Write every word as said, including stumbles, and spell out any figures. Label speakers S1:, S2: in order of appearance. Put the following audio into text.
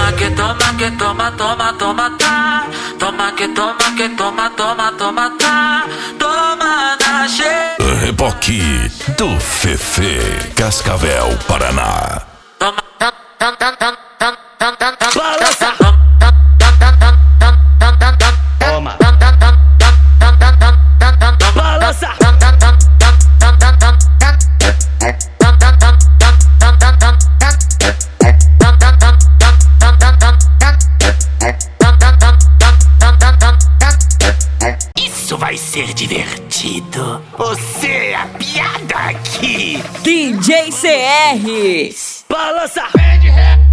S1: Toma que toma que toma, toma, toma, tá. Toma que toma que toma, toma, toma, tá. Toma na cheia.
S2: Reboque do Fefe, Cascavel, Paraná.
S1: Toma, tam, tam, tam, tam, tam, tam, tam, tam.
S3: Balança.
S1: Toma.
S3: Balança.
S4: Isso vai ser divertido. Você é a piada aqui.
S5: D J C R.
S3: Balança.
S4: Pé de ré.